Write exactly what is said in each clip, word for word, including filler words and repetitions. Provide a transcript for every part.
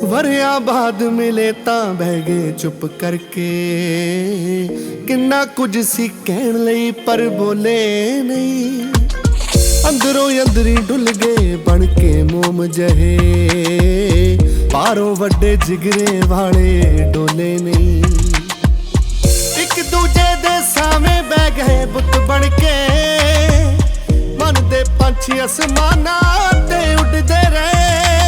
ਵਰਿਆਂ ਬਾਅਦ ਮਿਲੇ ਤਾਂ ਬਹਿ ਗਏ ਚੁੱਪ ਕਰਕੇ। ਕਿੰਨਾ ਕੁਝ ਸੀ ਕਹਿਣ ਲਈ ਪਰ ਬੋਲੇ ਨਹੀਂ। ਅੰਦਰੋਂ ਅੰਦਰੀ ਡੁੱਲ ਗਏ ਬਣ ਕੇ ਮੋਮ ਜਹੇ। ਪਾਰੋਂ ਵੱਡੇ ਜਿਗਰੇ ਵਾਲੇ ਡੋਲੇ ਨਹੀਂ। ਇੱਕ ਦੂਜੇ ਦੇ ਸਾਹਮਣੇ ਬਹਿ ਗਏ ਬੁੱਤ ਬਣ ਕੇ। ਮਨ ਦੇ ਪੰਛੀ ਅਸਮਾਨਾਂ ਤੇ ਉੱਡਦੇ ਰਹੇ।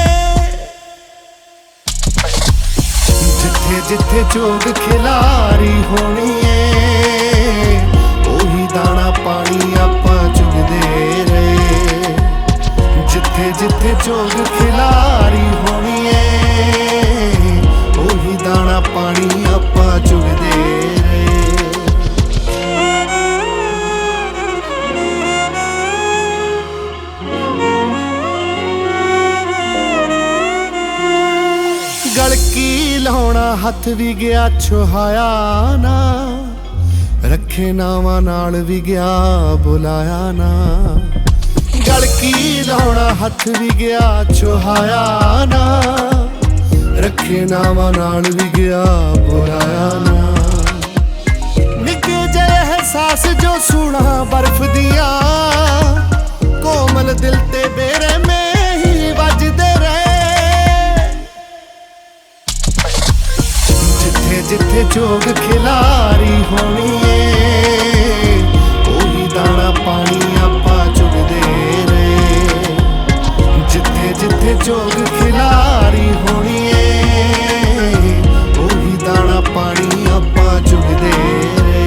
ਜਿੱਥੇ ਜਿੱਥੇ ਜੋਗ ਖਿਲਾਰੀ ਹੋਣੀ ਏ, ਉਹੀ ਦਾਣਾ ਪਾਣੀ ਆਪਾਂ ਚੁਗਦੇ ਰਹੇ। ਜਿੱਥੇ ਜਿੱਥੇ ਜੋਗ ਖਿਲਾਰੀ ਹੋਣੀ ਏ, ਉਹੀ ਦਾਣਾ ਪਾਣੀ ਆਪਾਂ ਚੁਗਦੇ ਰਹੇ। ਗਲਕੀ ਲਾਉਣਾ ਹੱਥ ਵੀ ਗਿਆ ਛੁਹਾਇਆ ਨਾ। ਰੱਖੇ ਨਾਵਾਂ ਨਾਲ ਵੀ ਗਿਆ ਬੁਲਾਇਆ ਨਾ। ਗਲਕੀ ਲਾਉਣਾ ਹੱਥ ਵੀ ਗਿਆ ਛੁਹਾਇਆ ਨਾ। ਰੱਖੇ ਨਾਵਾਂ ਨਾਲ ਵੀ ਗਿਆ ਬੁਲਾਇਆ ਨਾ। ਨਿੱਕੇ ਜਿਹੇ ਅਹਿਸਾਸ ਜੋ ਸੁਣਾ ਬਰਫ਼ ਦੀਆਂ। ਕੋਮਲ ਦਿਲ ਤੇ ਬੇਰੇ ਮੇ ਹੀ ਵੱਜਦੇ ਰਹੇ। ਜਿੱਥੇ ਜਿੱਥੇ ਜੋਗ ਖਿਲਾਰੀ ਹੋਣੀ ਏ, ਉਹੀ ਦਾਣਾ ਪਾਣੀ ਆਪਾਂ ਚੁਗਦੇ ਰਹੇ। ਜਿੱਥੇ ਜਿੱਥੇ ਜੋਗ ਖਿਲਾਰੀ ਹੋਣੀ ਏ, ਉਹੀ ਦਾਣਾ ਪਾਣੀ ਆਪਾਂ ਚੁਗਦੇ ਰਹੇ।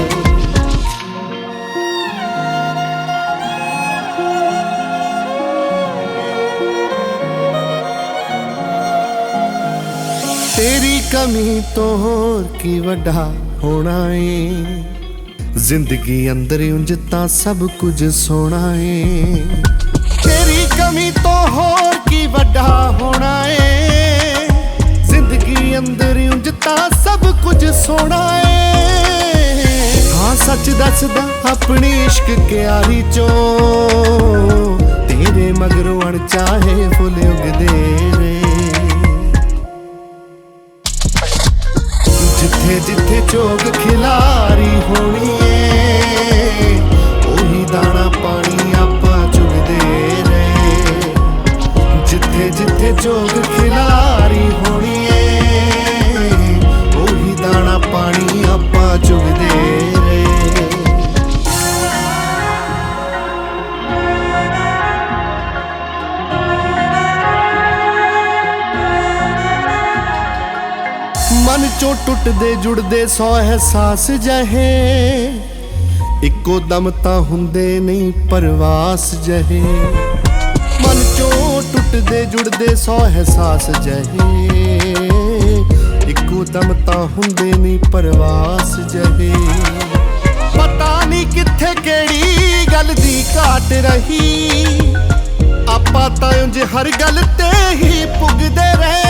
ਤੇਰੀ ਕਮੀ ਤੋਂ ਹੋਰ ਕੀ ਵੱਡਾ ਹੋਣਾ ਏ। ਜ਼ਿੰਦਗੀ ਅੰਦਰ ਉਂਝ ਤਾਂ ਸਭ ਕੁਝ ਸੋਹਣਾ ਏ। ਤੇਰੀ ਕਮੀ ਤੋਂ ਹੋਰ ਕੀ ਵੱਡਾ ਹੋਣਾ ਏ। ਜ਼ਿੰਦਗੀ ਅੰਦਰ ਉਂਝ ਤਾਂ ਸਭ ਕੁਝ ਸੋਹਣਾ ਏ। ਹਾਂ ਸੱਚ ਦੱਸਦਾ ਆਪਣੀ ਇਸ਼ਕ ਕਿਆਰੀ ਚੋਂ। ਤੇਰੇ ਮਗਰੋਂ ਅਣਚਾਹੇ ਫੁੱਲ ਉਗਦੇ ਨੇ। ਜਿੱਥੇ ਜਿੱਥੇ ਜੋਗ ਖਿਲਾਰੀ ਹੋਣੀ ਏ, ਉਹੀ ਦਾਣਾ ਪਾਣੀ ਆਪਾਂ ਚੁਗਦੇ ਰਹੇ। ਜਿੱਥੇ ਜਿੱਥੇ ਜੋਗ ਖਿਲਾਰੀ ਹੋਣੀ ਏ, ਉਹੀ ਦਾਣਾ ਪਾਣੀ ਆਪਾਂ ਚੁਗਦੇ ਰਹੇ। ਮਨ ਚੋਂ ਟੁੱਟਦੇ ਜੁੜਦੇ ਸੌ ਅਹਿਸਾਸ ਜਹੇ। ਇੱਕੋ ਦਮ ਤਾਂ ਹੁੰਦੇ ਨਹੀਂ ਪਰਵਾਸ ਜਹੇ। ਮਨ ਚੋਂ ਟੁੱਟਦੇ ਜੁੜਦੇ ਸੌ ਅਹਿਸਾਸ ਜਹੇ। ਇੱਕੋ ਦਮ ਤਾਂ ਹੁੰਦੇ ਨਹੀਂ ਪਰਵਾਸ ਜਹੇ। ਪਤਾ ਨਹੀਂ ਕਿੱਥੇ ਕਿਹੜੀ ਗੱਲ ਦੀ ਘਾਟ ਰਹੀ। ਆਪਾਂ ਤਾਂ ਉਂਝ ਹਰ ਗੱਲ ਤੇ ਹੀ ਪੁੱਗਦੇ ਰਹੇ।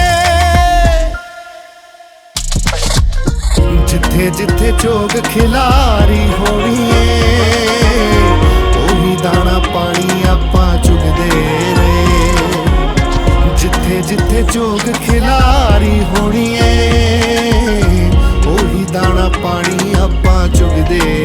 ਜਿੱਥੇ ਜਿੱਥੇ ਜੋਗ ਖਿਲਾਰੀ ਹੋਣੀ ਏ, ਉਹੀ ਦਾਣਾ ਪਾਣੀ ਆਪਾਂ ਚੁਗਦੇ ਰਹੇ। ਜਿੱਥੇ ਜਿੱਥੇ ਜੋਗ ਖਿਲਾਰੀ ਹੋਣੀ ਏ, ਉਹੀ ਦਾਣਾ ਪਾਣੀ ਆਪਾਂ ਚੁਗਦੇ